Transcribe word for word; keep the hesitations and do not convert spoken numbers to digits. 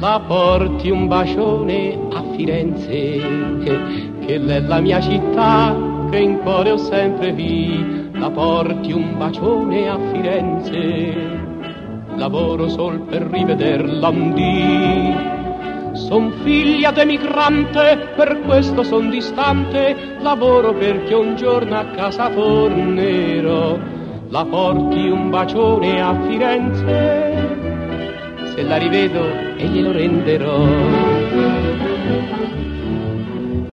la porti un bacione a Firenze, che, che è la mia città, che in cuore ho sempre vi, la porti un bacione a Firenze. Lavoro sol per rivederla un dì. Son figlia d'emigrante, per questo son distante, lavoro perché un giorno a casa tornerò. La porti un bacione a Firenze, se la rivedo e glielo renderò.